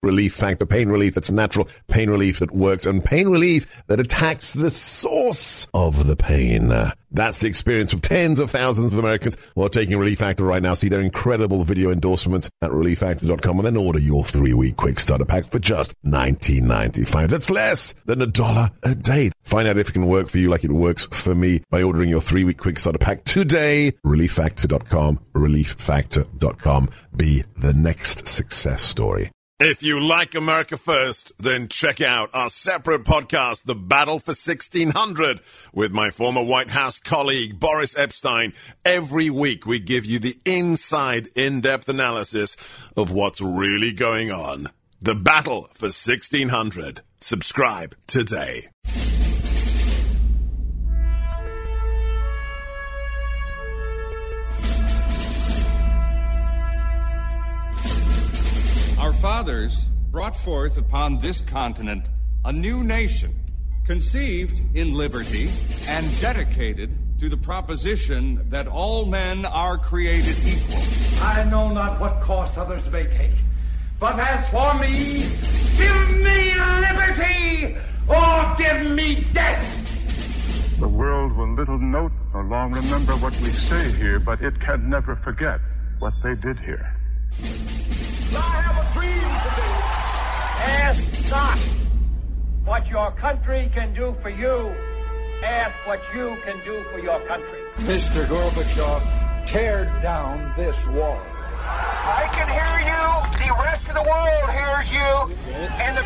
Relief Factor. Pain relief that's natural, pain relief that works, and pain relief that attacks the source of the pain. That's the experience of tens of thousands of Americans who are taking Relief Factor right now. See their incredible video endorsements at relieffactor.com and then order your 3-week quick starter pack for just $19.95. That's less than $1 a day. Find out if it can work for you like it works for me by ordering your 3-week quick starter pack today. relieffactor.com, relieffactor.com. Be the next success story. If you like America First, then check out our separate podcast, The Battle for 1600, with my former White House colleague, Boris Epshteyn. Every week, we give you the inside, in-depth analysis of what's really going on. The Battle for 1600. Subscribe today. Our fathers brought forth upon this continent a new nation, conceived in liberty and dedicated to the proposition that all men are created equal. I know not what course others may take, but as for me, give me liberty or give me death. The world will little note nor long remember what we say here, but it can never forget what they did here. I have a dream today. Ask not what your country can do for you. Ask what you can do for your country. Mr. Gorbachev, tear down this wall. I can hear you. The rest of the world hears you. And the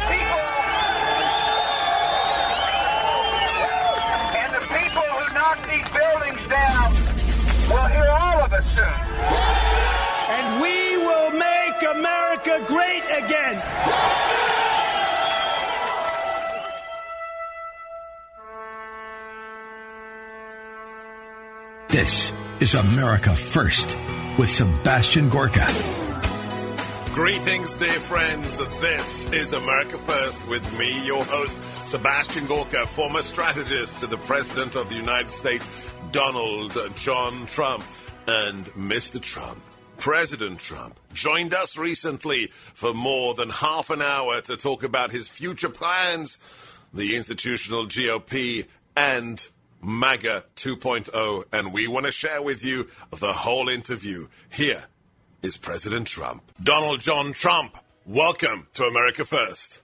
people who knock these buildings down will hear all of us soon. And we will make America great again. This is America First with Sebastian Gorka. Greetings, dear friends. This is America First with me, your host, Sebastian Gorka, former strategist to the President of the United States, Donald John Trump. And Mr. Trump, President Trump, joined us recently for more than half an hour to talk about his future plans, the institutional GOP, and MAGA 2.0. And we want to share with you the whole interview. Here is President Trump. Donald John Trump, welcome to America First.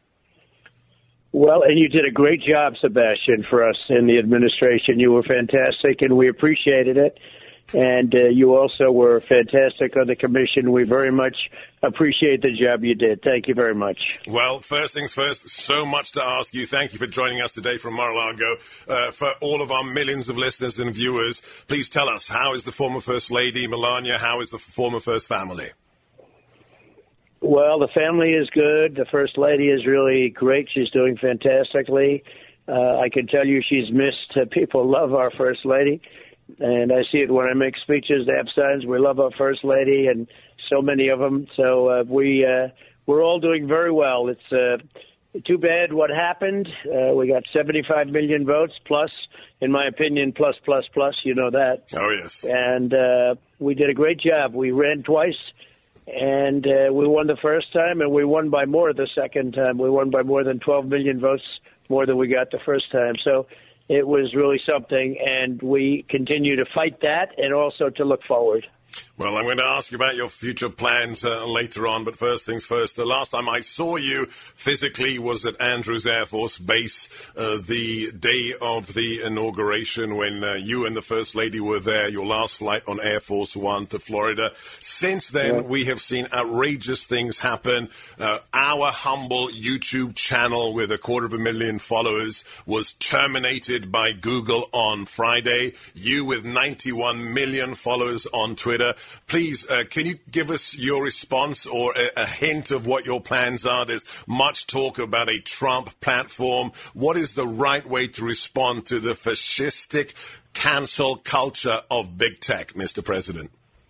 Well, and you did a great job, Sebastian, for us in the administration. You were fantastic, and we appreciated it. And you also were fantastic on the commission. We very much appreciate the job you did. Thank you very much. Well, first things first, so much to ask you. Thank you for joining us today from Mar-a-Lago. For all of our millions of listeners and viewers, please tell us, how is the former First Lady, Melania? How is the former First Family? Well, the family is good. The First Lady is really great. She's doing fantastically. I can tell you she's missed. People love our First Lady. And I see it when I make speeches to Epstein's. We love our First Lady and so many of them. So we're all doing very well. It's too bad what happened. We got 75 million votes plus, in my opinion, plus. You know that. Oh, yes. And we did a great job. We ran twice, and we won the first time, and we won by more the second time. We won by more than 12 million votes, more than we got the first time. So it was really something, and we continue to fight that and also to look forward. Well, I'm going to ask you about your future plans later on, but first things first. The last time I saw you physically was at Andrews Air Force Base the day of the inauguration when you and the First Lady were there, your last flight on Air Force One to Florida. Since then, we have seen outrageous things happen. Our humble YouTube channel with 250,000 followers was terminated by Google on Friday. You with 91 million followers on Twitter. Please, can you give us your response or a hint of what your plans are? There's much talk about a Trump platform. What is the right way to respond to the fascistic cancel culture of big tech, Mr. President?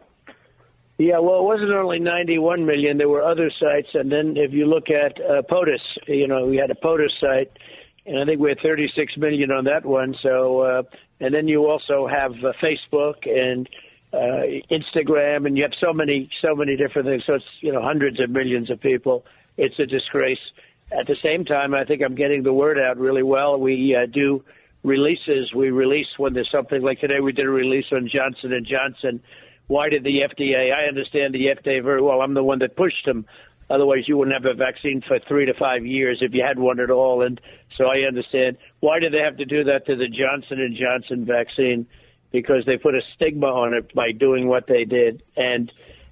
Yeah, well, it wasn't only 91 million. There were other sites. And then if you look at POTUS, we had a POTUS site, and I think we had 36 million on that one. So, and then you also have Facebook and Instagram, and you have so many different things. So it's, hundreds of millions of people. it's a disgrace. At the same time, I think I'm getting the word out really well. We do releases. We release when there's something like today. We did a release on Johnson & Johnson. Why did the FDA? I understand the FDA very well. I'm the one that pushed them. Otherwise, you wouldn't have a vaccine for 3 to 5 years if you had one at all. And so I understand. Why did they have to do that to the Johnson & Johnson vaccine? Because they put a stigma on it by doing what they did. And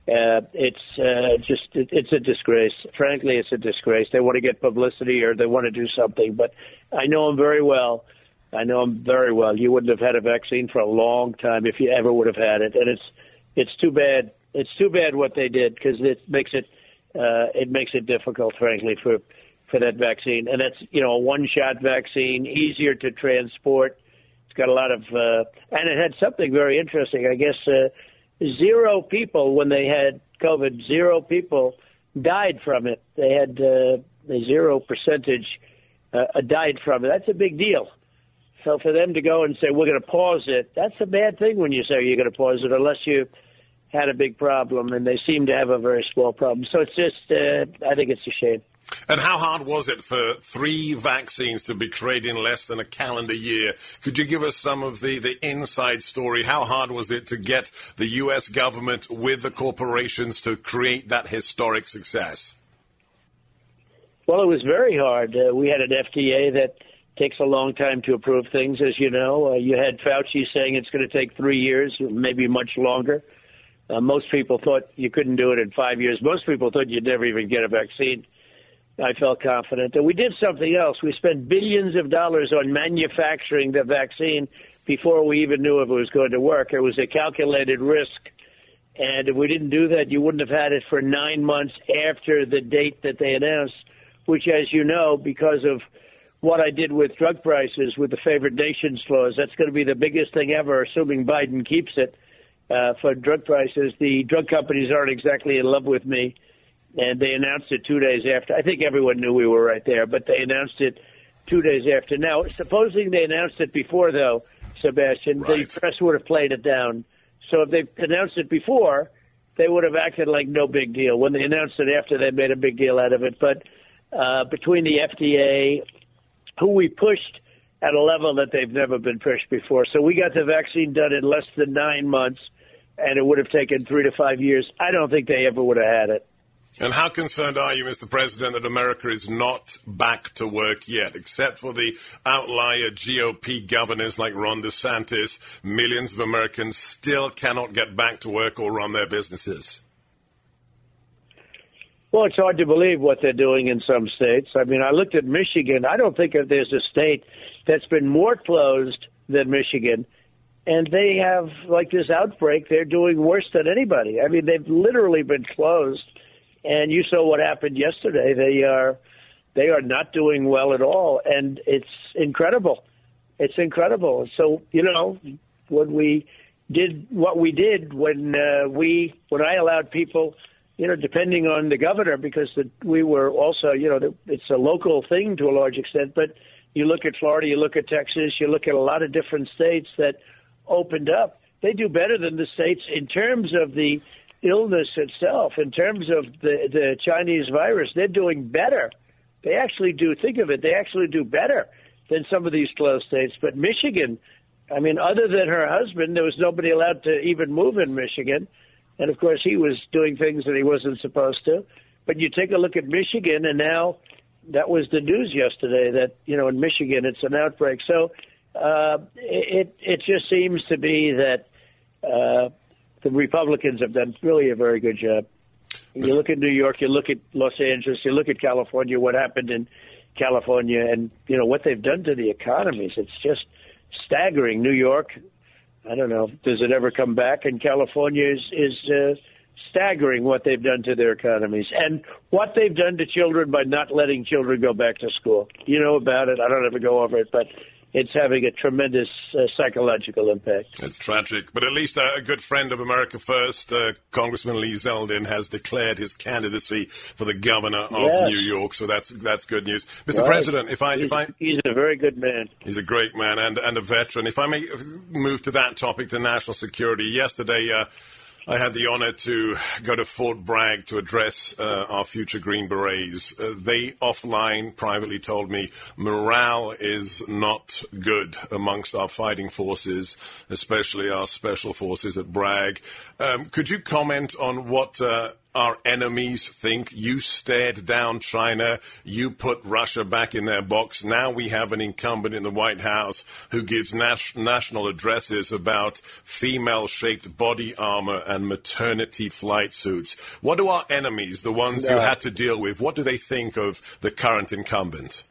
it's a disgrace. Frankly, it's a disgrace. They want to get publicity or they want to do something. But I know them very well. You wouldn't have had a vaccine for a long time if you ever would have had it. And it's too bad. It's too bad what they did because it makes it difficult, frankly, for that vaccine. And that's, a one-shot vaccine, easier to transport. It's got a lot of, and it had something very interesting. I guess 0 people, when they had COVID, 0 people died from it. They had a 0% died from it. That's a big deal. So for them to go and say, we're going to pause it, that's a bad thing when you say you're going to pause it, unless you had a big problem, and they seem to have a very small problem. So it's just, I think it's a shame. And how hard was it for 3 vaccines to be created in less than a calendar year? Could you give us some of the inside story? How hard was it to get the U.S. government with the corporations to create that historic success? Well, it was very hard. We had an FDA that takes a long time to approve things, as you know. You had Fauci saying it's going to take 3 years, maybe much longer. Most people thought you couldn't do it in 5 years. Most people thought you'd never even get a vaccine. I felt confident. And we did something else. We spent billions of dollars on manufacturing the vaccine before we even knew if it was going to work. It was a calculated risk. And if we didn't do that, you wouldn't have had it for 9 months after the date that they announced, which, as you know, because of what I did with drug prices, with the favored nations clause, that's going to be the biggest thing ever, assuming Biden keeps it. For drug prices, the drug companies aren't exactly in love with me, and they announced it 2 days after. I think everyone knew we were right there, but they announced it 2 days after. Now, supposing they announced it before, though, Sebastian, right, the press would have played it down. So if they announced it before, they would have acted like no big deal. When they announced it after, they made a big deal out of it. But between the FDA, who we pushed at a level that they've never been pushed before. So we got the vaccine done in less than 9 months, and it would have taken 3 to 5 years. I don't think they ever would have had it. And how concerned are you, Mr. President, that America is not back to work yet? Except for the outlier GOP governors like Ron DeSantis, millions of Americans still cannot get back to work or run their businesses. Well, it's hard to believe what they're doing in some states. I mean, I looked at Michigan. I don't think there's a state that's been more closed than Michigan. And they have, like this outbreak, they're doing worse than anybody. I mean, they've literally been closed. And you saw what happened yesterday. They are not doing well at all. And it's incredible. It's incredible. So, when we did what we did, when I allowed people, depending on the governor, because we were also, it's a local thing to a large extent, but you look at Florida, you look at Texas, you look at a lot of different states that opened up. They do better than the states in terms of the illness itself, in terms of the Chinese virus. They're doing better. They actually do, think of it, they actually do better than some of these closed states. But Michigan, I mean, other than her husband, there was nobody allowed to even move in Michigan. And, of course, he was doing things that he wasn't supposed to. But you take a look at Michigan, and now that was the news yesterday that, in Michigan it's an outbreak. So it just seems to be that the Republicans have done really a very good job. You look at New York, you look at Los Angeles, you look at California, what happened in California, and, what they've done to the economies. It's just staggering. New York, I don't know, does it ever come back? And California is staggering what they've done to their economies and what they've done to children by not letting children go back to school. You know about it. I don't ever go over it, but it's having a tremendous psychological impact. It's tragic. But at least a good friend of America First, Congressman Lee Zeldin, has declared his candidacy for the governor of New York. So that's good news. Mr. President, he's a very good man. He's a great man and a veteran. If I may move to that topic, to national security. Yesterday, I had the honor to go to Fort Bragg to address our future Green Berets. They offline privately told me morale is not good amongst our fighting forces, especially our special forces at Bragg. Could you comment on what our enemies think? You stared down China. You put Russia back in their box. Now we have an incumbent in the White House who gives national addresses about female-shaped body armor and maternity flight suits. What do our enemies, the ones you had to deal with, what do they think of the current incumbent?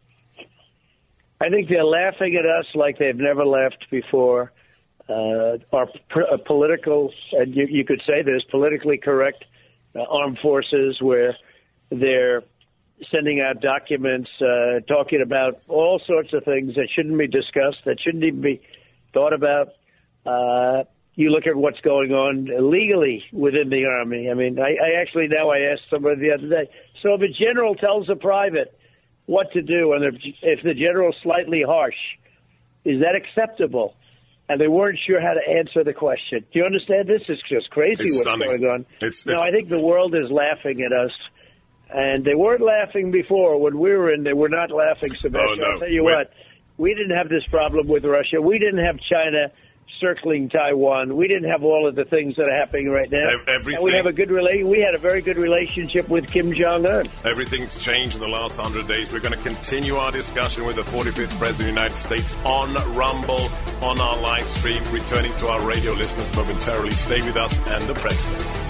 I think they're laughing at us like they've never laughed before. Our political, and you could say this, politically correct armed forces, where they're sending out documents talking about all sorts of things that shouldn't be discussed, that shouldn't even be thought about. You look at what's going on legally within the Army. I mean, I actually now I asked somebody the other day, so if a general tells a private what to do, and if the general's slightly harsh, is that acceptable? And they weren't sure how to answer the question. Do you understand? This is just crazy what's going on. I think the world is laughing at us. And they weren't laughing before. When we were in, they were not laughing, Sebastian. I'll tell you what, we didn't have this problem with Russia. We didn't have China circling Taiwan. We didn't have all of the things that are happening right now. And we have we had a very good relationship with Kim Jong-un. Everything's changed in the last 100 days. We're going to continue our discussion with the 45th President of the United States on Rumble, on our live stream, returning to our radio listeners momentarily. Stay with us and the President.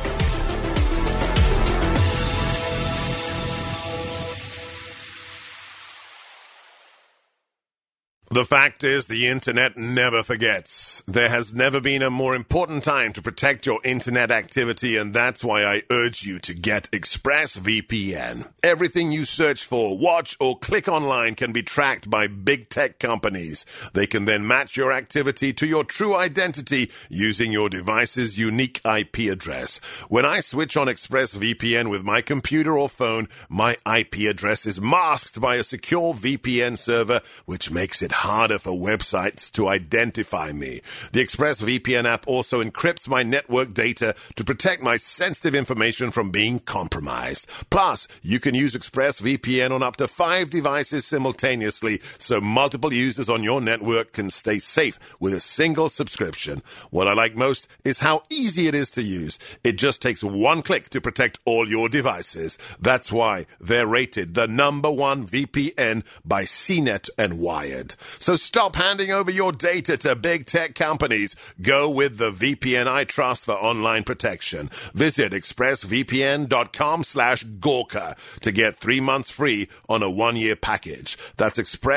The fact is, the internet never forgets. There has never been a more important time to protect your internet activity, and that's why I urge you to get ExpressVPN. Everything you search for, watch, or click online can be tracked by big tech companies. They can then match your activity to your true identity using your device's unique IP address. When I switch on ExpressVPN with my computer or phone, my IP address is masked by a secure VPN server, which makes it harder for websites to identify me. The ExpressVPN app also encrypts my network data to protect my sensitive information from being compromised. Plus, you can use ExpressVPN on up to 5 devices simultaneously, so multiple users on your network can stay safe with a single subscription. What I like most is how easy it is to use. It just takes one click to protect all your devices. That's why they're rated the #1 VPN by CNET and Wired. So stop handing over your data to big tech companies. Go with the VPN I trust for online protection. Visit expressvpn.com/Gorka to get 3 months free on a 1-year package. That's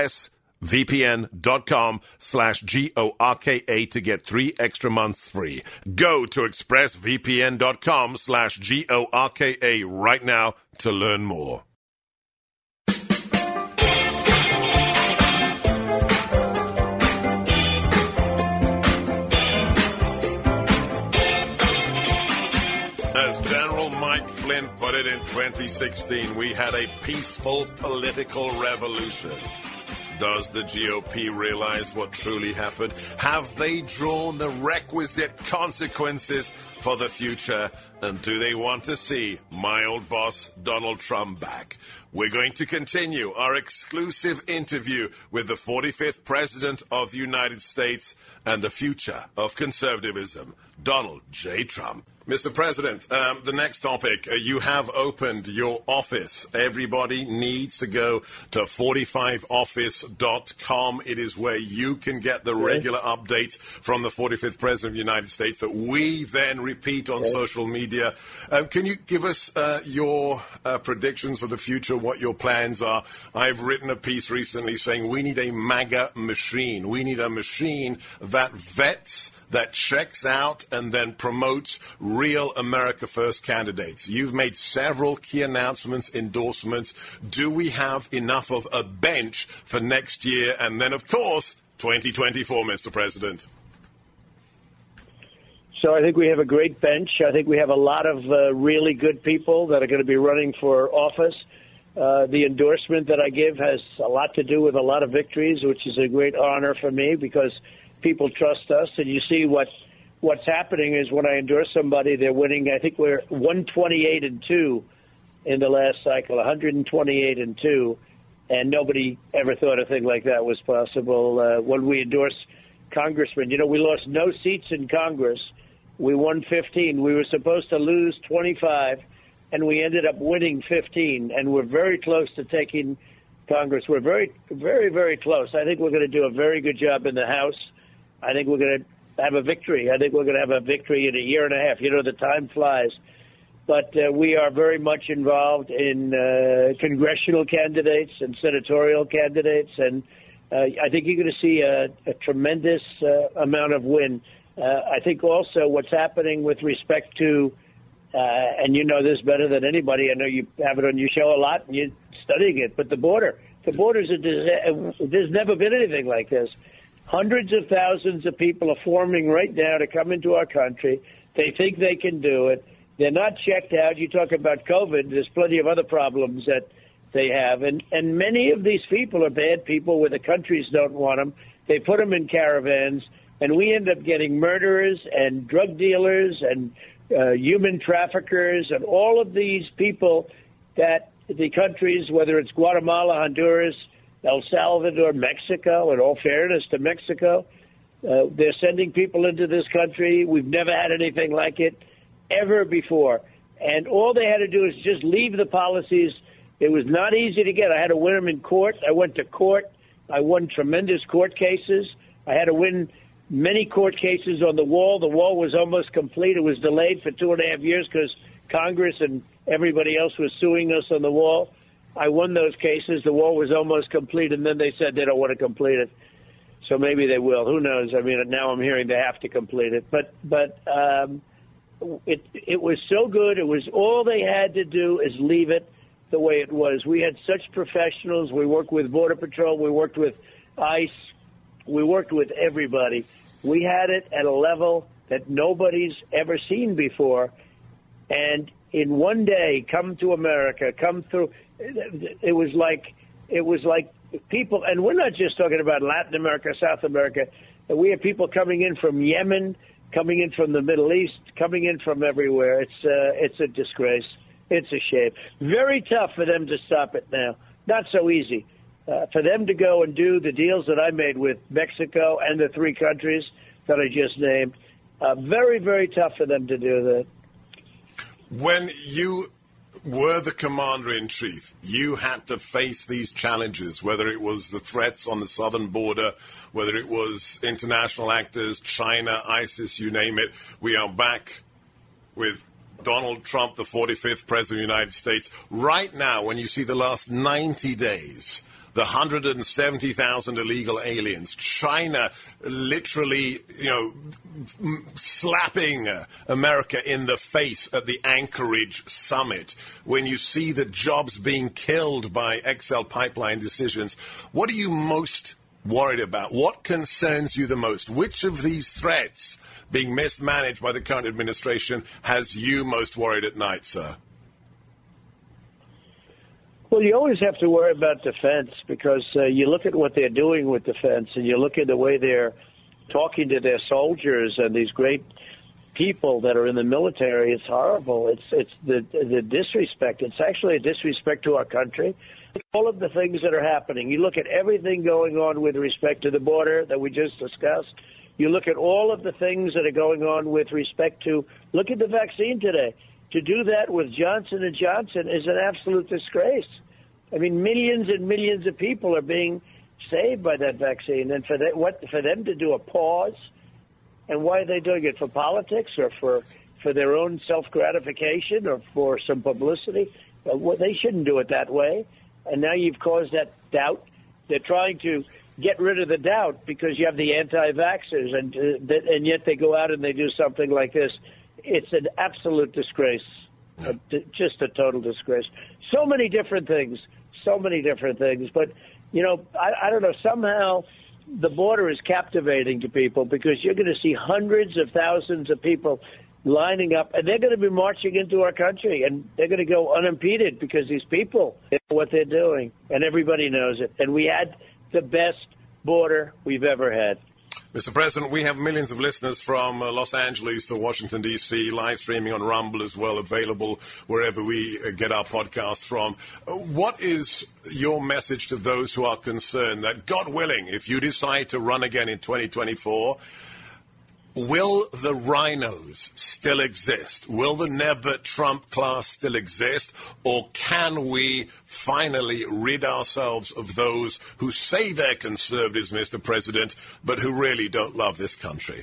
expressvpn.com/GORKA to get 3 extra months free. Go to expressvpn.com/GORKA right now to learn more. As General Mike Flynn put it in 2016, we had a peaceful political revolution. Does the GOP realize what truly happened? Have they drawn the requisite consequences for the future? And do they want to see my old boss, Donald Trump, back? We're going to continue our exclusive interview with the 45th President of the United States and the future of conservatism, Donald J. Trump. Mr. President, the next topic, you have opened your office. Everybody needs to go to 45office.com. It is where you can get the regular updates from the 45th President of the United States that we then repeat on social media. Can you give us your predictions for the future, what your plans are? I've written a piece recently saying we need a MAGA machine. We need a machine that vets, that checks out, and then promotes real America First candidates. You've made several key announcements, endorsements. Do we have enough of a bench for next year? And then, of course, 2024, Mr. President. So I think we have a great bench. I think we have a lot of really good people that are going to be running for office. The endorsement that I give has a lot to do with a lot of victories, which is a great honor for me because people trust us, and you see what what's happening is when I endorse somebody, they're winning. I think we're 128-2 in the last cycle, 128-2, and nobody ever thought a thing like that was possible. When we endorse congressmen, we lost no seats in Congress. We won 15. We were supposed to lose 25, and we ended up winning 15, and we're very close to taking Congress. We're very, very, very close. I think we're going to do a very good job in the House. I think we're going to have a victory. I think we're going to have a victory in a year and a half. The time flies. But we are very much involved in congressional candidates and senatorial candidates, and I think you're going to see a tremendous amount of win. I think also what's happening with respect to, and you know this better than anybody, I know you have it on your show a lot and you're studying it, but the border. The borders there's never been anything like this. Hundreds of thousands of people are forming right now to come into our country. They think they can do it. They're not checked out. You talk about COVID. There's plenty of other problems that they have. And many of these people are bad people where the countries don't want them. They put them in caravans, and we end up getting murderers and drug dealers and human traffickers and all of these people that the countries, whether it's Guatemala, Honduras, El Salvador, Mexico, in all fairness to Mexico, they're sending people into this country. We've never had anything like it ever before. And all they had to do is just leave the policies. It was not easy to get. I had to win them in court. I went to court. I won tremendous court cases. I had to win many court cases on the wall. The wall was almost complete. It was delayed for 2.5 years because Congress and everybody else was suing us on the wall. I won those cases. The wall was almost complete, and then they said they don't want to complete it. So maybe they will. Who knows? I mean, now I'm hearing they have to complete it. But it was so good. It was all they had to do is leave it the way it was. We had such professionals. We worked with Border Patrol. We worked with ICE. We worked with everybody. We had it at a level that nobody's ever seen before. And in one day, come to America, come through. It was like people, and we're not just talking about Latin America, South America. We have people coming in from Yemen, coming in from the Middle East, coming in from everywhere. It's a disgrace. It's a shame. Very tough for them to stop it now. Not so easy. For them to go and do the deals that I made with Mexico and the 3 countries that I just named, very, very tough for them to do that. When you were the commander-in-chief, you had to face these challenges, whether it was the threats on the southern border, whether it was international actors, China, ISIS, you name it. We are back with Donald Trump, the 45th President of the United States. Right now, when you see the last 90 days, the 170,000 illegal aliens, China literally, slapping America in the face at the Anchorage summit, when you see the jobs being killed by XL pipeline decisions, what are you most worried about? What concerns you the most? Which of these threats being mismanaged by the current administration has you most worried at night, sir? Well, you always have to worry about defense because you look at what they're doing with defense and you look at the way they're talking to their soldiers and these great people that are in the military. It's horrible. It's the disrespect. It's actually a disrespect to our country. All of the things that are happening. You look at everything going on with respect to the border that we just discussed. You look at all of the things that are going on with respect to, look at the vaccine today. To do that with Johnson & Johnson is an absolute disgrace. I mean, millions and millions of people are being saved by that vaccine. And for them to do a pause, and why are they doing it? For politics or for their own self-gratification or for some publicity? Well, they shouldn't do it that way. And now you've caused that doubt. They're trying to get rid of the doubt because you have the anti-vaxxers, and yet they go out and they do something like this. It's an absolute disgrace, just a total disgrace. So many different things. But, I don't know, somehow the border is captivating to people because you're going to see hundreds of thousands of people lining up, and they're going to be marching into our country, and they're going to go unimpeded because these people know what they're doing, and everybody knows it. And we had the best border we've ever had. Mr. President, we have millions of listeners from Los Angeles to Washington, D.C., live streaming on Rumble as well, available wherever we get our podcasts from. What is your message to those who are concerned that, God willing, if you decide to run again in 2024, will the rhinos still exist? Will the Never Trump class still exist? Or can we finally rid ourselves of those who say they're conservatives, Mr. President, but who really don't love this country?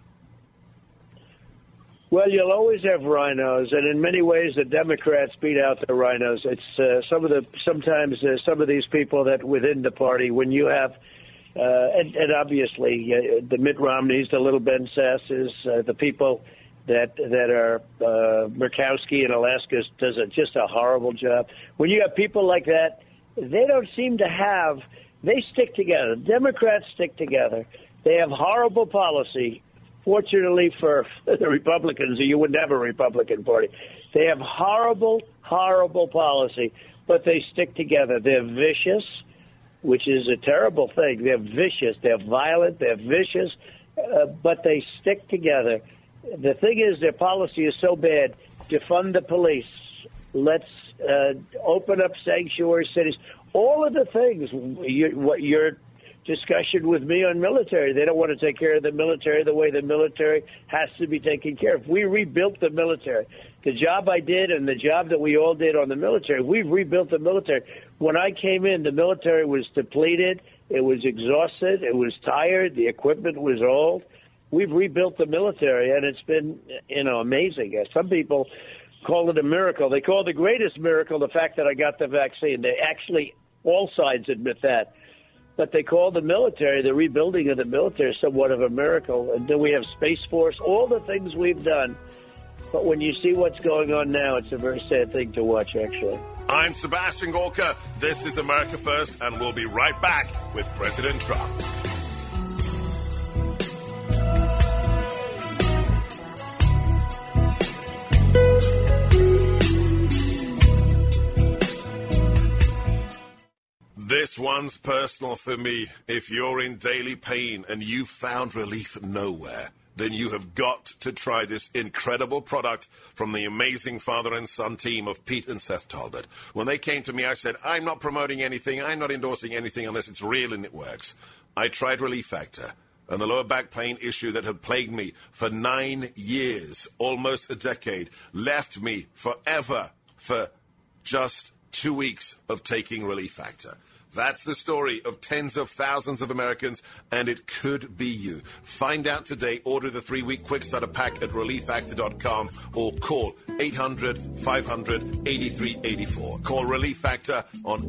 Well, you'll always have rhinos, and in many ways the Democrats beat out the rhinos. It's sometimes some of these people that within the party, when you have and obviously, the Mitt Romneys, the little Ben Sasses, the people that are Murkowski in Alaska does just a horrible job. When you have people like that, they don't seem to have. They stick together. Democrats stick together. They have horrible policy. Fortunately for the Republicans, you wouldn't have a Republican Party. They have horrible, horrible policy, but they stick together. They're vicious, which is a terrible thing. They're vicious. They're violent. They're vicious, but they stick together. The thing is, their policy is so bad. Defund the police. Let's open up sanctuary cities. All of the things, what your discussion with me on military, they don't want to take care of the military the way the military has to be taken care of. We rebuilt the military. The job I did and the job that we all did on the military, we've rebuilt the military. When I came in, the military was depleted. It was exhausted. It was tired. The equipment was old. We've rebuilt the military, and it's been, amazing. Some people call it a miracle. They call the greatest miracle the fact that I got the vaccine. They actually, all sides admit that. But they call the military, the rebuilding of the military, somewhat of a miracle. And then we have Space Force, all the things we've done. But when you see what's going on now, it's a very sad thing to watch, actually. I'm Sebastian Gorka. This is America First, and we'll be right back with President Trump. This one's personal for me. If you're in daily pain and you've found relief nowhere, then you have got to try this incredible product from the amazing father and son team of Pete and Seth Talbot. When they came to me, I said, I'm not promoting anything, I'm not endorsing anything unless it's real and it works. I tried Relief Factor, and the lower back pain issue that had plagued me for 9 years, almost a decade, left me forever for just 2 weeks of taking Relief Factor. That's the story of tens of thousands of Americans, and it could be you. Find out today. Order the 3-week quick starter pack at relieffactor.com or call 800-500-8384. Call Relief Factor on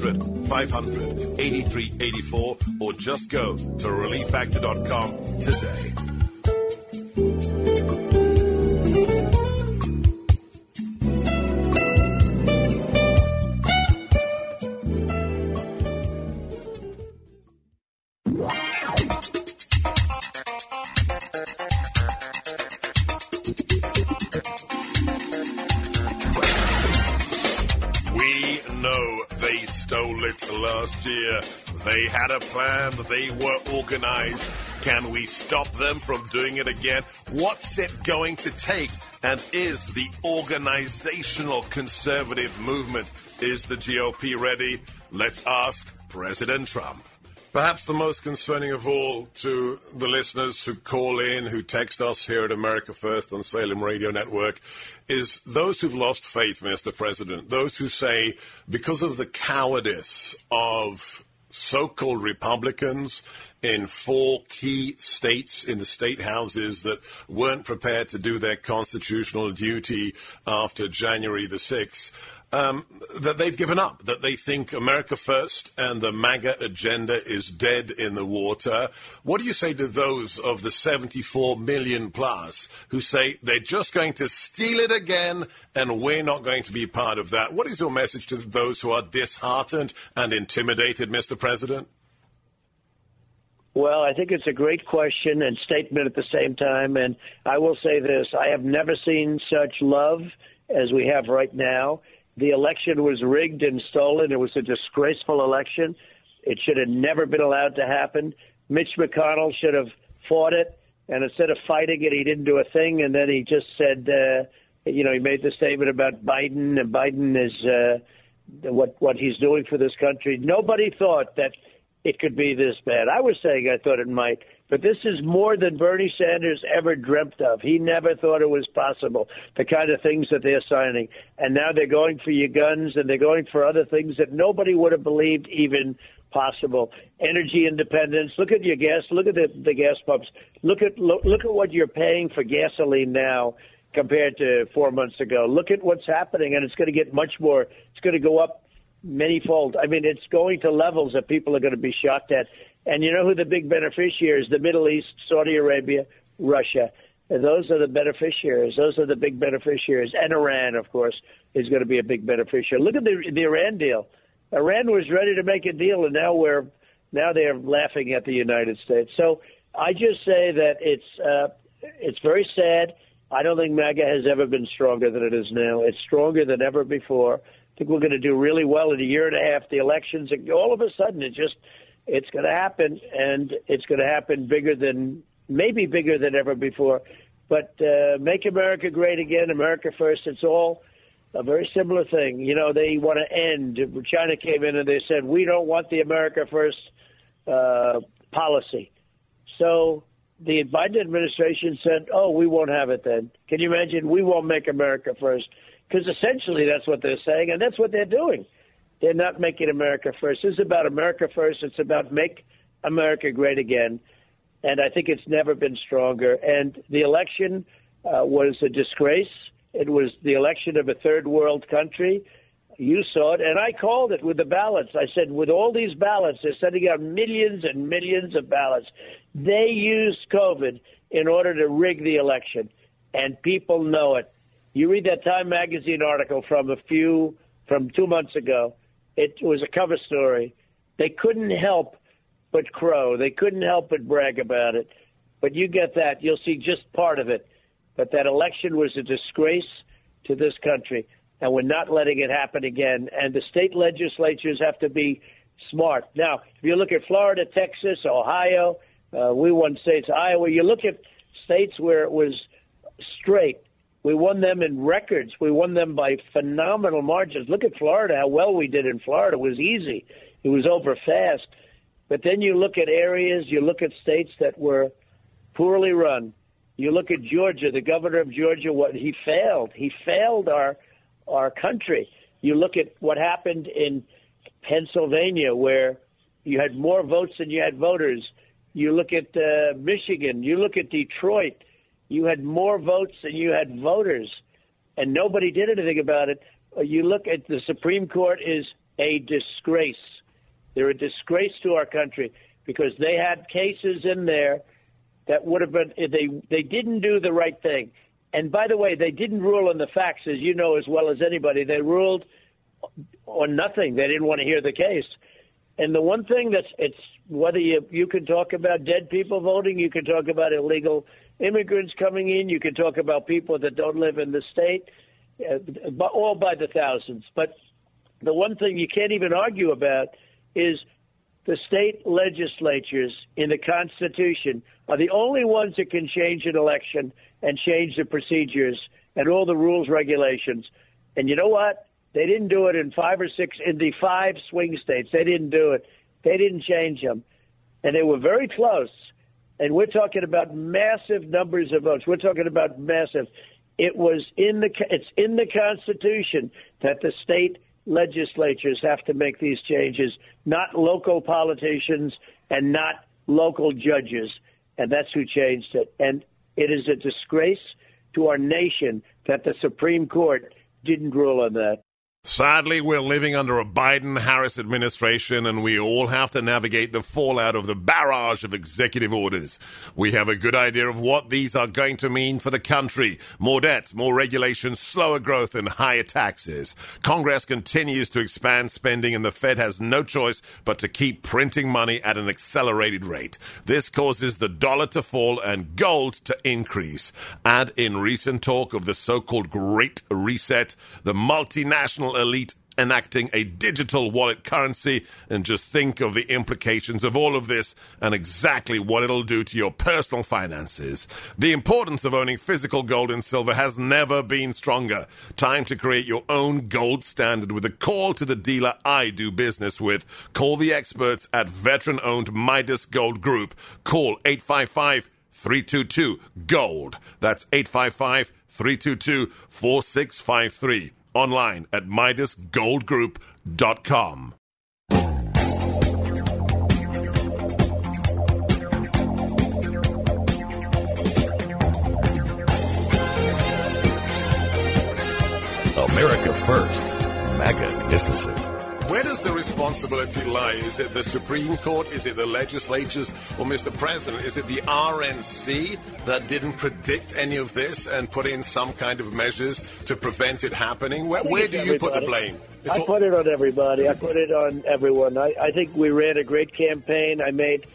800-500-8384 or just go to relieffactor.com today. Last year, they had a plan, they were organized. Can we stop them from doing it again? What's it going to take? And is the organizational conservative movement, is the GOP ready? Let's ask President Trump. Perhaps the most concerning of all to the listeners who call in, who text us here at America First on Salem Radio Network, is those who've lost faith, Mr. President, those who say because of the cowardice of so-called Republicans in 4 key states in the state houses that weren't prepared to do their constitutional duty after January the 6th, that they've given up, that they think America First and the MAGA agenda is dead in the water. What do you say to those of the 74 million plus who say they're just going to steal it again and we're not going to be part of that? What is your message to those who are disheartened and intimidated, Mr. President? Well, I think it's a great question and statement at the same time. And I will say this, I have never seen such love as we have right now. The election was rigged and stolen. It was a disgraceful election. It should have never been allowed to happen. Mitch McConnell should have fought it, and instead of fighting it, he didn't do a thing, and then he just said, he made the statement about Biden, and Biden is what he's doing for this country. Nobody thought that it could be this bad. I was saying I thought it might, but this is more than Bernie Sanders ever dreamt of. He never thought it was possible, the kind of things that they're signing. And now they're going for your guns, and they're going for other things that nobody would have believed even possible. Energy independence. Look at your gas. Look at the gas pumps. Look at what you're paying for gasoline now compared to 4 months ago. Look at what's happening, and it's going to get much more. It's going to go up many-fold. I mean, it's going to levels that people are going to be shocked at. And you know who the big beneficiaries? The Middle East, Saudi Arabia, Russia. And those are the beneficiaries. Those are the big beneficiaries. And Iran, of course, is going to be a big beneficiary. Look at the Iran deal. Iran was ready to make a deal, and now they're laughing at the United States. So I just say that it's very sad. I don't think MAGA has ever been stronger than it is now. It's stronger than ever before. I think we're going to do really well in a year and a half. The elections, all of a sudden, it's going to happen, and it's going to happen maybe bigger than ever before. But make America great again, America first. It's all a very similar thing. You know, they want to end. China came in and they said, we don't want the America first policy. So the Biden administration said, oh, we won't have it then. Can you imagine? We won't make America first. Because essentially that's what they're saying, and that's what they're doing. They're not making America first. This is about America first. It's about make America great again. And I think it's never been stronger. And the election was a disgrace. It was the election of a third world country. You saw it, and I called it with the ballots. I said, with all these ballots, they're sending out millions and millions of ballots. They used COVID in order to rig the election, and people know it. You read that Time magazine article from 2 months ago. It was a cover story. They couldn't help but crow. They couldn't help but brag about it. But you get that. You'll see just part of it. But that election was a disgrace to this country, and we're not letting it happen again. And the state legislatures have to be smart. Now, if you look at Florida, Texas, Ohio, we won states, Iowa, you look at states where it was straight. We won them in records. We won them by phenomenal margins. Look at Florida, how well we did in Florida. It was easy. It was over fast. But then you look at areas, you look at states that were poorly run. You look at Georgia, the governor of Georgia, he failed. He failed our country. You look at what happened in Pennsylvania, where you had more votes than you had voters. You look at Michigan. You look at Detroit. You had more votes than you had voters, and nobody did anything about it. You look at the Supreme Court is a disgrace. They're a disgrace to our country because they had cases in there that would have been, they didn't do the right thing. And by the way, they didn't rule on the facts, as you know as well as anybody. They ruled on nothing. They didn't want to hear the case. And the one thing it's whether you can talk about dead people voting, you can talk about illegal immigrants coming in, you can talk about people that don't live in the state, all by the thousands. But the one thing you can't even argue about is the state legislatures in the Constitution are the only ones that can change an election and change the procedures and all the rules, regulations. And you know what? They didn't do it in 5 or 6, in the 5 swing states. They didn't do it. They didn't change them. And they were very close. And we're talking about massive numbers of votes. We're talking about massive. It's in the Constitution that the state legislatures have to make these changes, not local politicians and not local judges. And that's who changed it. And it is a disgrace to our nation that the Supreme Court didn't rule on that. Sadly, we're living under a Biden-Harris administration, and we all have to navigate the fallout of the barrage of executive orders. We have a good idea of what these are going to mean for the country. More debt, more regulations, slower growth, and higher taxes. Congress continues to expand spending, and the Fed has no choice but to keep printing money at an accelerated rate. This causes the dollar to fall and gold to increase. Add in recent talk of the so-called Great Reset, the multinational elite enacting a digital wallet currency, and just think of the implications of all of this and exactly what it'll do to your personal finances. The importance of owning physical gold and silver has never been stronger. Time to create your own gold standard with a call to the dealer I do business with. Call the experts at veteran-owned Midas Gold Group. Call 855-322-GOLD. That's 855-322-4653. Online at MidasGoldGroup.com. America First. Magnificent. Where does the responsibility lie? Is it the Supreme Court? Is it the legislatures? Or, Mr. President, is it the RNC that didn't predict any of this and put in some kind of measures to prevent it happening? Where do you put the blame? I put it on everybody. I put it on everyone. I think we ran a great campaign. I made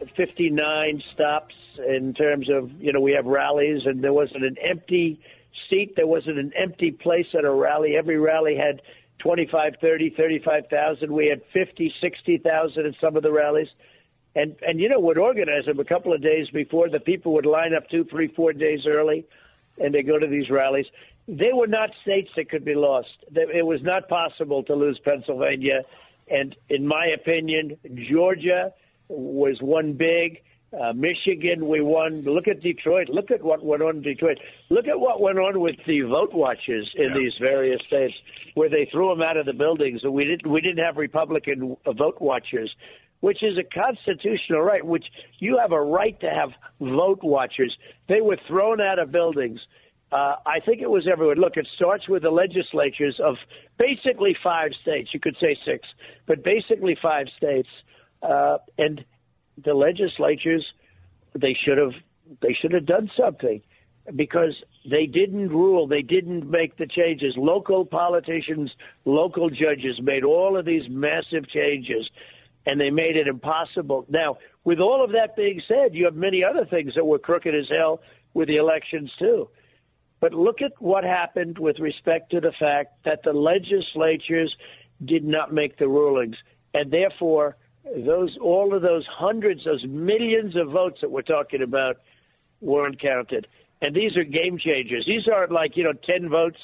59 stops in terms of, we have rallies, and there wasn't an empty seat. There wasn't an empty place at a rally. Every rally had 25, 30, 35,000. We had 50, 60,000 at some of the rallies. And would organize them a couple of days before. The people would line up 2, 3, 4 days early, and they go to these rallies. They were not states that could be lost. It was not possible to lose Pennsylvania. And in my opinion, Georgia was one big. Michigan, we won. Look at Detroit. Look at what went on in Detroit. Look at what went on with the vote watchers in these various states, where they threw them out of the buildings. And we didn't have Republican vote watchers, which is a constitutional right. Which you have a right to have vote watchers. They were thrown out of buildings. I think it was everyone. Look, it starts with the legislatures of basically 5 states. You could say 6, but basically 5 states, and the legislatures, they should have done something, because they didn't rule. They didn't make the changes. Local politicians, local judges made all of these massive changes, and they made it impossible. Now, with all of that being said, you have many other things that were crooked as hell with the elections too. But look at what happened with respect to the fact that the legislatures did not make the rulings, and therefore all of those hundreds, those millions of votes that we're talking about weren't counted. And these are game changers. These aren't like, 10 votes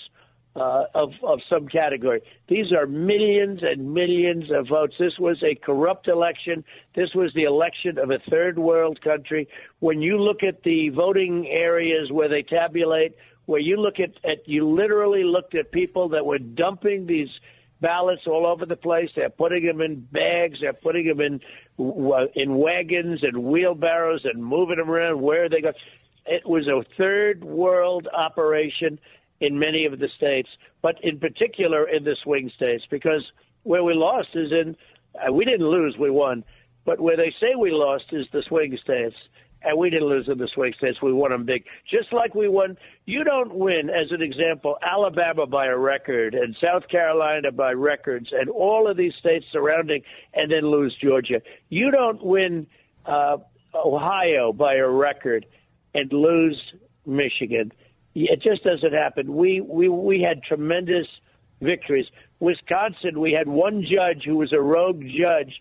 of some category. These are millions and millions of votes. This was a corrupt election. This was the election of a third world country. When you look at the voting areas where they tabulate, where you look at you literally looked at people that were dumping these ballots all over the place. They're putting them in bags. They're putting them in wagons and wheelbarrows and moving them around where they go. It was a third world operation in many of the states, but in particular in the swing states, because where we lost is we didn't lose, we won, but where they say we lost is the swing states. And we didn't lose in the swing states. We won them big. Just like we won. You don't win, as an example, Alabama by a record and South Carolina by records and all of these states surrounding, and then lose Georgia. You don't win Ohio by a record and lose Michigan. It just doesn't happen. We had tremendous victories. Wisconsin, we had one judge who was a rogue judge.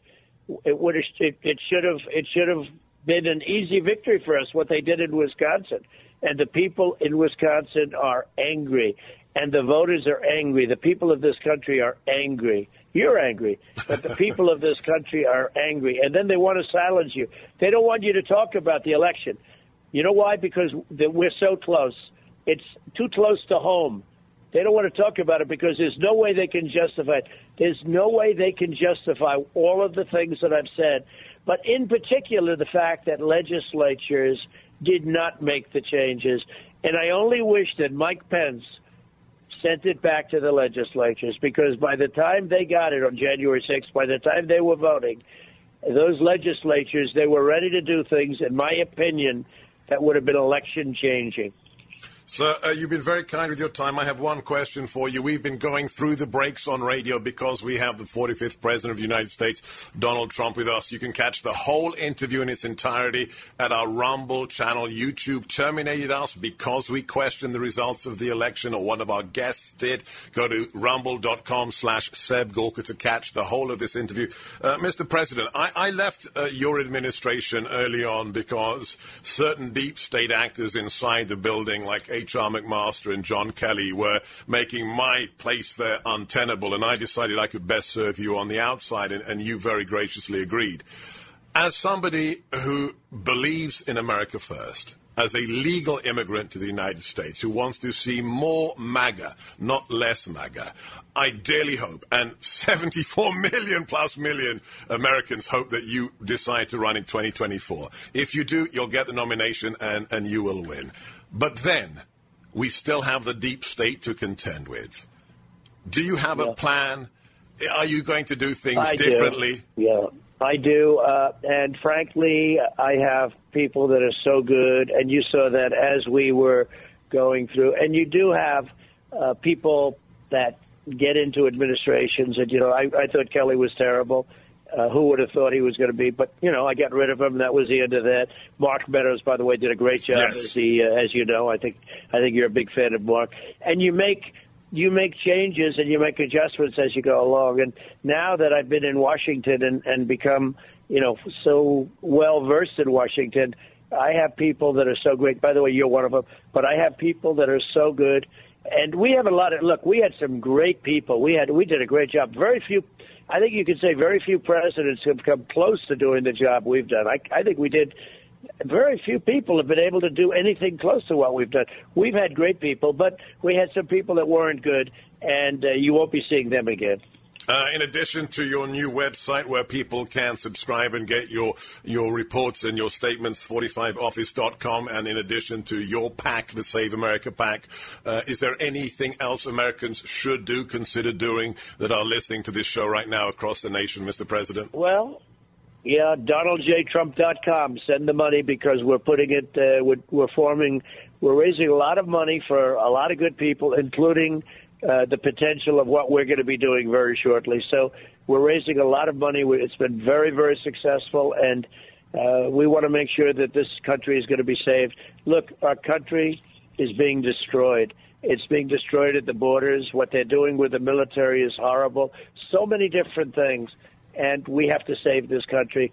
It should have been an easy victory for us, what they did in Wisconsin. And the people in Wisconsin are angry, and the voters are angry. The people of this country are angry. You're angry, but the people of this country are angry. And then they want to silence you. They don't want you to talk about the election. You know why? Because we're so close. It's too close to home. They don't want to talk about it because there's no way they can justify it. There's no way they can justify all of the things that I've said. But in particular, the fact that legislatures did not make the changes. And I only wish that Mike Pence sent it back to the legislatures, because by the time they got it on January 6th, by the time they were voting, those legislatures, they were ready to do things, in my opinion, that would have been election changing. Sir, you've been very kind with your time. I have one question for you. We've been going through the breaks on radio because we have the 45th President of the United States, Donald Trump, with us. You can catch the whole interview in its entirety at our Rumble channel. YouTube terminated us because we questioned the results of the election, or one of our guests did. Go to rumble.com/Seb Gorka to catch the whole of this interview. Mr. President, I left your administration early on because certain deep state actors inside the building, like H.R. McMaster and John Kelly, were making my place there untenable, and I decided I could best serve you on the outside, and you very graciously agreed. As somebody who believes in America first, as a legal immigrant to the United States who wants to see more MAGA, not less MAGA, I dearly hope, and 74 million plus million Americans hope, that you decide to run in 2024. If you do, you'll get the nomination and you will win. But then, we still have the deep state to contend with. Do you have a plan? Are you going to do things differently? Yeah, I do. And frankly, I have people that are so good, and you saw that as we were going through. And you do have people that get into administrations, and, I thought Kelly was terrible. Who would have thought he was going to be? But, I got rid of him. That was the end of that. Mark Meadows, by the way, did a great job, as you know. I think you're a big fan of Mark. And you make changes and you make adjustments as you go along. And now that I've been in Washington and become, so well-versed in Washington, I have people that are so great. By the way, you're one of them. But I have people that are so good. And we have a lot of – look, we had some great people. We did a great job. Very few – I think you could say very few presidents have come close to doing the job we've done. I think we did. Very few people have been able to do anything close to what we've done. We've had great people, but we had some people that weren't good, and you won't be seeing them again. In addition to your new website where people can subscribe and get your reports and your statements, 45office.com, and in addition to your PAC, the Save America PAC, is there anything else Americans should do, consider doing, that are listening to this show right now across the nation, Mr. President? Well, yeah, DonaldJTrump.com. Send the money, because we're putting it, we're raising a lot of money for a lot of good people, including the potential of what we're going to be doing very shortly. So we're raising a lot of money. It's been very, very successful, and we want to make sure that this country is going to be saved. Look, our country is being destroyed. It's being destroyed at the borders. What they're doing with the military is horrible. So many different things, and we have to save this country.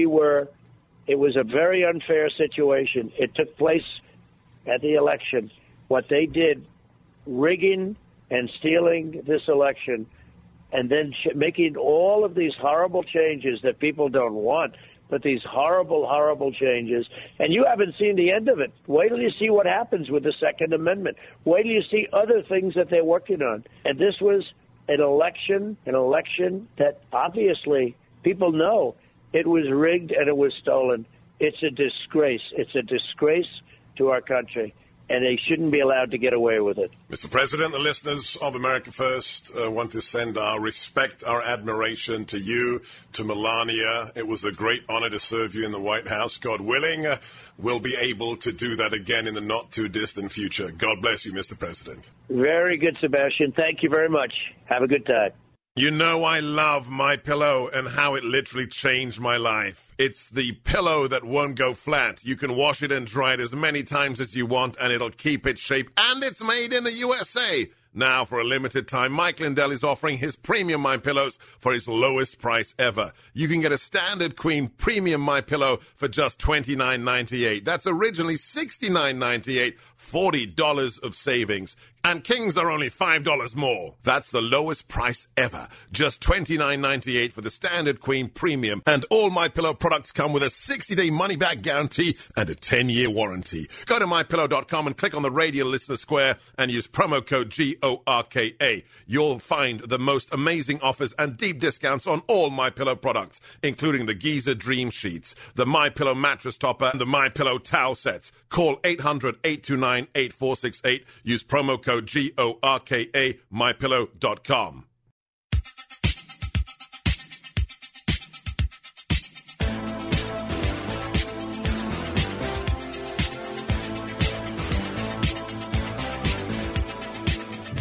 It was a very unfair situation. It took place at the election. What they did, rigging and stealing this election, and then making all of these horrible changes that people don't want, but these horrible, horrible changes. And you haven't seen the end of it. Wait till you see what happens with the Second Amendment. Wait till you see other things that they're working on. And this was an election that obviously people know it was rigged and it was stolen. It's a disgrace. It's a disgrace to our country, and they shouldn't be allowed to get away with it. Mr. President, the listeners of America First want to send our respect, our admiration to you, to Melania. It was a great honor to serve you in the White House. God willing, we'll be able to do that again in the not-too-distant future. God bless you, Mr. President. Very good, Sebastian. Thank you very much. Have a good time. You know I love MyPillow and how it literally changed my life. It's the pillow that won't go flat. You can wash it and dry it as many times as you want, and it'll keep its shape. And it's made in the USA. Now, for a limited time, Mike Lindell is offering his premium MyPillows for his lowest price ever. You can get a standard queen premium MyPillow for just $29.98. That's originally $69.98, $40 of savings. And kings are only $5 more. That's the lowest price ever. Just $29.98 for the standard queen premium. And all MyPillow products come with a 60-day money-back guarantee and a 10-year warranty. Go to MyPillow.com and click on the radio listener square and use promo code GORKA. You'll find the most amazing offers and deep discounts on all MyPillow products, including the Giza Dream Sheets, the MyPillow mattress topper, and the MyPillow towel sets. Call 800-829-8468. Use promo code GORKA, MyPillow.com.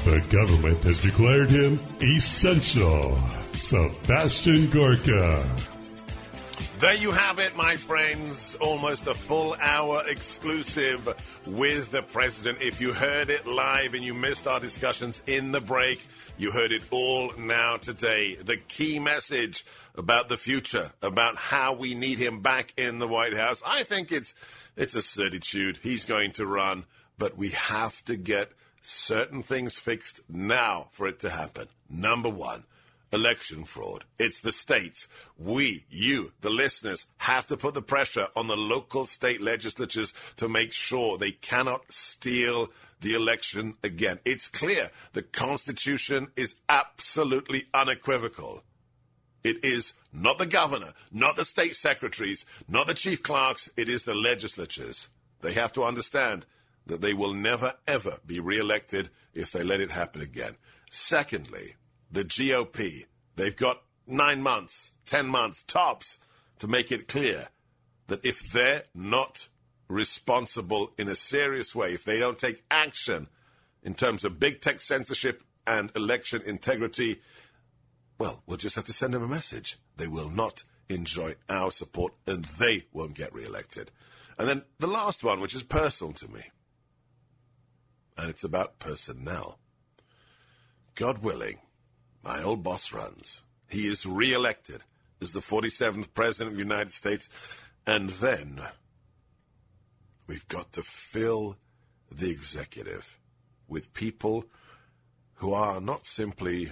The government has declared him essential. Sebastian Gorka. There you have it, my friends. Almost a full hour exclusive with the president. If you heard it live and you missed our discussions in the break, you heard it all now today. The key message about the future, about how we need him back in the White House. I think it's a certitude. He's going to run, but we have to get certain things fixed now for it to happen. Number one, election fraud. It's the states. We, you, the listeners, have to put the pressure on the local state legislatures to make sure they cannot steal the election again. It's clear the Constitution is absolutely unequivocal. It is not the governor, not the state secretaries, not the chief clerks. It is the legislatures. They have to understand that they will never, ever be reelected if they let it happen again. Secondly, the GOP, they've got 9 months, 10 months, tops, to make it clear that if they're not responsible in a serious way, if they don't take action in terms of big tech censorship and election integrity, well, we'll just have to send them a message. They will not enjoy our support, and they won't get reelected. And then the last one, which is personal to me, and it's about personnel. God willing, my old boss runs. He is reelected as the 47th president of the United States. And then we've got to fill the executive with people who are not simply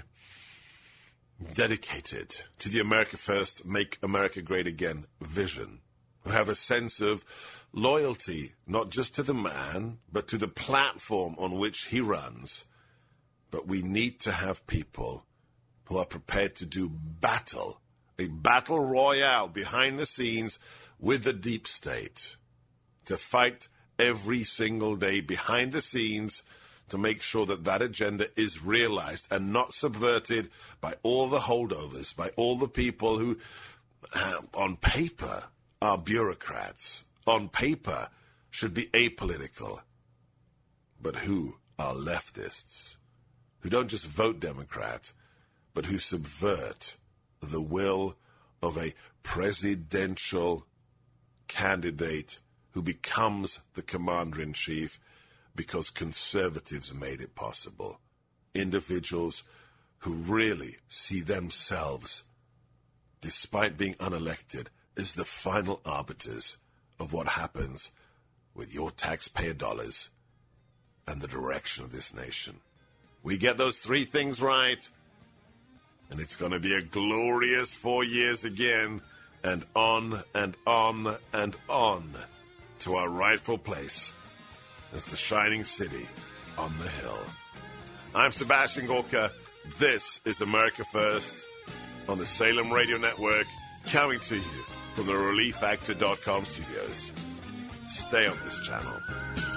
dedicated to the America First, Make America Great Again vision, who have a sense of loyalty, not just to the man, but to the platform on which he runs. But we need to have people who are prepared to do battle, a battle royale behind the scenes with the deep state, to fight every single day behind the scenes to make sure that that agenda is realized and not subverted by all the holdovers, by all the people who, on paper, are bureaucrats, on paper should be apolitical, but who are leftists, who don't just vote Democrat, but who subvert the will of a presidential candidate who becomes the commander-in-chief because conservatives made it possible. Individuals who really see themselves, despite being unelected, as the final arbiters of what happens with your taxpayer dollars and the direction of this nation. We get those three things right, and it's going to be a glorious 4 years again, and on and on and on to our rightful place as the shining city on the hill. I'm Sebastian Gorka. This is America First on the Salem Radio Network, coming to you from the ReliefFactor.com studios. Stay on this channel.